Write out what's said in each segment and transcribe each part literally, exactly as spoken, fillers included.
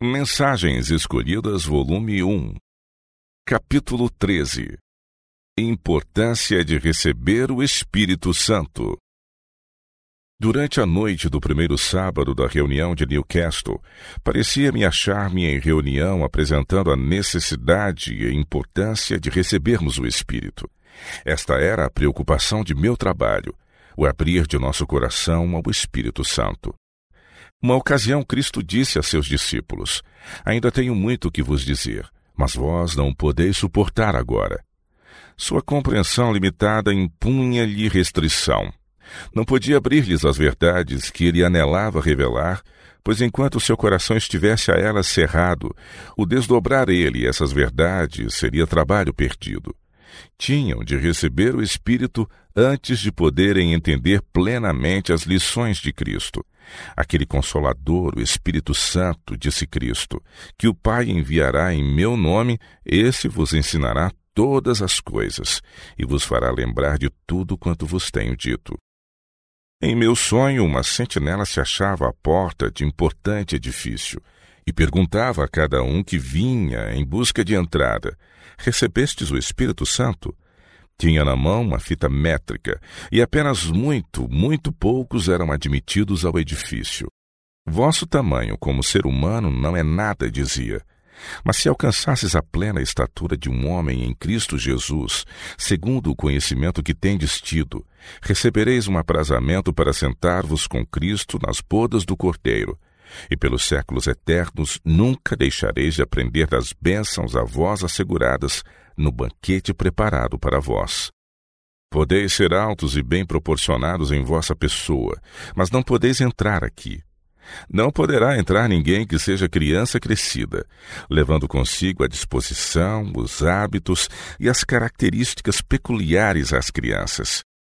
Mensagens Escolhidas, volume um, capítulo treze. Importância de receber o Espírito Santo. Durante a noite do primeiro sábado da reunião de Newcastle, parecia-me achar-me em reunião apresentando a necessidade e a importância de recebermos o Espírito. Esta era a preocupação de meu trabalho, o abrir de nosso coração ao Espírito Santo. Uma ocasião, Cristo disse a seus discípulos: ainda tenho muito que vos dizer, mas vós não podeis suportar agora. Sua compreensão limitada impunha-lhe restrição. Não podia abrir-lhes as verdades que ele anelava revelar, pois enquanto seu coração estivesse a elas cerrado, o desdobrar ele essas verdades seria trabalho perdido. Tinham de receber o Espírito antes de poderem entender plenamente as lições de Cristo. Aquele Consolador, o Espírito Santo, disse Cristo, que o Pai enviará em meu nome, esse vos ensinará todas as coisas e vos fará lembrar de tudo quanto vos tenho dito. Em meu sonho, uma sentinela se achava à porta de importante edifício e perguntava a cada um que vinha em busca de entrada: recebestes o Espírito Santo? Tinha na mão uma fita métrica, e apenas muito, muito poucos eram admitidos ao edifício. Vosso tamanho como ser humano não é nada, dizia. Mas se alcançasses a plena estatura de um homem em Cristo Jesus, segundo o conhecimento que tendes tido, recebereis um aprazamento para sentar-vos com Cristo nas bodas do Cordeiro, e pelos séculos eternos nunca deixareis de aprender das bênçãos a vós asseguradas no banquete preparado para vós. Podeis ser altos e bem proporcionados em vossa pessoa, mas não podeis entrar aqui. Não poderá entrar ninguém que seja criança crescida, levando consigo a disposição, os hábitos e as características peculiares às crianças.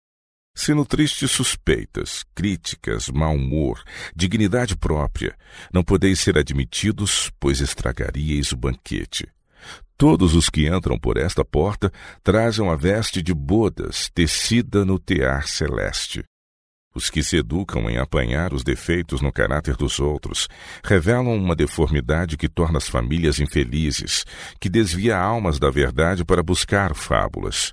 Se nutristes suspeitas, críticas, mau humor, dignidade própria, não podeis ser admitidos, pois estragaríeis o banquete. Todos os que entram por esta porta trazem a veste de bodas, tecida no tear celeste. Os que se educam em apanhar os defeitos no caráter dos outros revelam uma deformidade que torna as famílias infelizes, que desvia almas da verdade para buscar fábulas.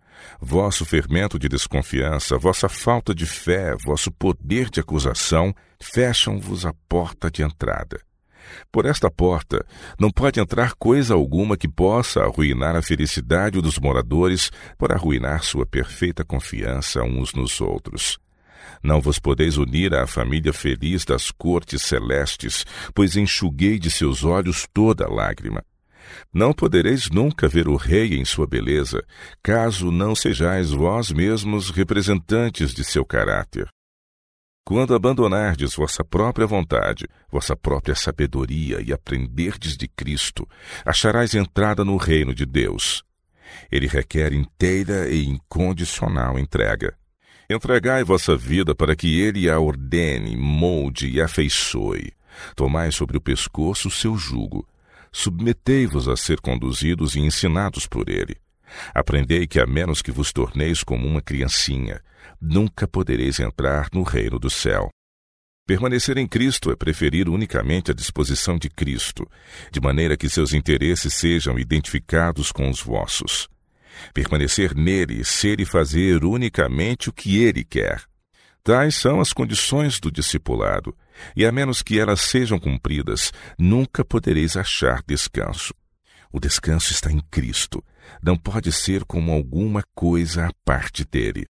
Vosso fermento de desconfiança, vossa falta de fé, vosso poder de acusação fecham-vos a porta de entrada. Por esta porta não pode entrar coisa alguma que possa arruinar a felicidade dos moradores por arruinar sua perfeita confiança uns nos outros. Não vos podeis unir à família feliz das cortes celestes, pois enxuguei de seus olhos toda lágrima. Não podereis nunca ver o Rei em sua beleza, caso não sejais vós mesmos representantes de seu caráter. Quando abandonardes vossa própria vontade, vossa própria sabedoria e aprenderdes de Cristo, acharás entrada no reino de Deus. Ele requer inteira e incondicional entrega. Entregai vossa vida para que ele a ordene, molde e afeiçoe. Tomai sobre o pescoço o seu jugo. Submetei-vos a ser conduzidos e ensinados por ele. Aprendei que, a menos que vos torneis como uma criancinha, nunca podereis entrar no reino do céu. Permanecer em Cristo é preferir unicamente a disposição de Cristo, de maneira que seus interesses sejam identificados com os vossos. Permanecer nele, ser e fazer unicamente o que ele quer. Tais são as condições do discipulado, e a menos que elas sejam cumpridas, nunca podereis achar descanso. O descanso está em Cristo, não pode ser como alguma coisa à parte dele.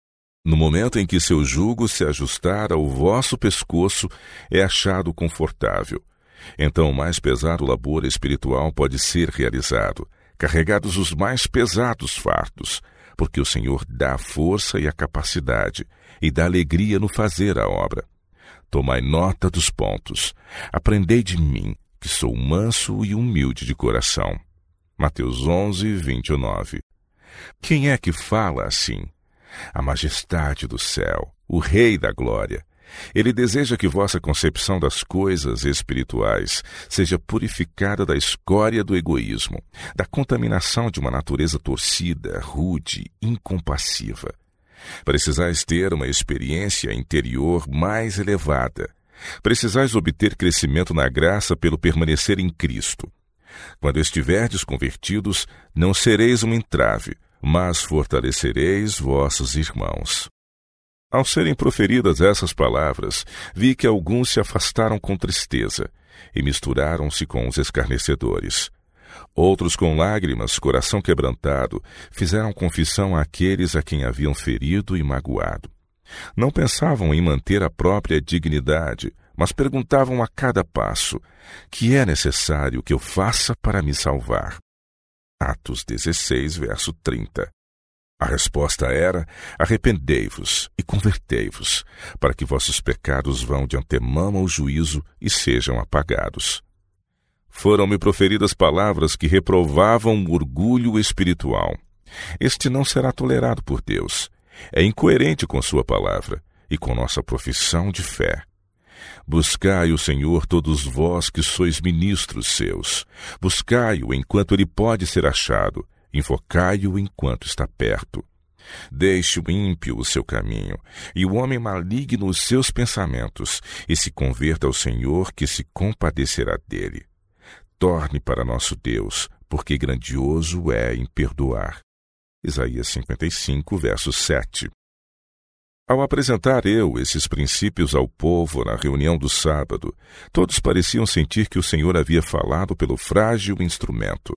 No momento em que seu jugo se ajustar ao vosso pescoço, é achado confortável. Então o mais pesado labor espiritual pode ser realizado, carregados os mais pesados fardos, porque o Senhor dá a força e a capacidade, e dá alegria no fazer a obra. Tomai nota dos pontos. Aprendei de mim, que sou manso e humilde de coração. Mateus onze, vinte e nove. Quem é que fala assim? A majestade do céu, o Rei da glória. Ele deseja que vossa concepção das coisas espirituais seja purificada da escória do egoísmo, da contaminação de uma natureza torcida, rude, incompassiva. Precisais ter uma experiência interior mais elevada, Precisais obter crescimento na graça pelo permanecer em Cristo. Quando estiverdes convertidos, não sereis um entrave, mas fortalecereis vossos irmãos. Ao serem proferidas essas palavras, vi que alguns se afastaram com tristeza e misturaram-se com os escarnecedores. Outros, com lágrimas, coração quebrantado, fizeram confissão àqueles a quem haviam ferido e magoado. Não pensavam em manter a própria dignidade, mas perguntavam a cada passo: que é necessário que eu faça para me salvar? Atos dezesseis, verso trinta. A resposta era: arrependei-vos e convertei-vos, para que vossos pecados vão de antemão ao juízo e sejam apagados. Foram-me proferidas palavras que reprovavam o orgulho espiritual. Este não será tolerado por Deus. É incoerente com sua palavra e com nossa profissão de fé. Buscai o Senhor, todos vós que sois ministros seus. Buscai-o enquanto ele pode ser achado. Invocai-o enquanto está perto. Deixe o ímpio o seu caminho, e o homem maligno os seus pensamentos, e se converta ao Senhor, que se compadecerá dele. Torne para nosso Deus, porque grandioso é em perdoar. Isaías cinquenta e cinco, verso sete. Ao apresentar eu esses princípios ao povo na reunião do sábado, todos pareciam sentir que o Senhor havia falado pelo frágil instrumento.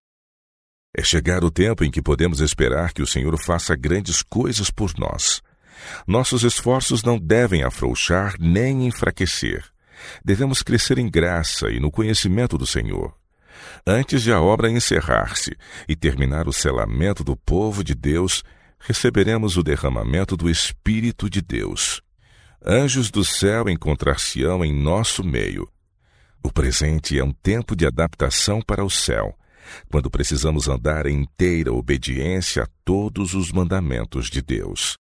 É chegado o tempo em que podemos esperar que o Senhor faça grandes coisas por nós. Nossos esforços não devem afrouxar nem enfraquecer. Devemos crescer em graça e no conhecimento do Senhor. Antes de a obra encerrar-se e terminar o selamento do povo de Deus, receberemos o derramamento do Espírito de Deus. Anjos do céu encontrar-se-ão em nosso meio. O presente é um tempo de adaptação para o céu, quando precisamos andar em inteira obediência a todos os mandamentos de Deus.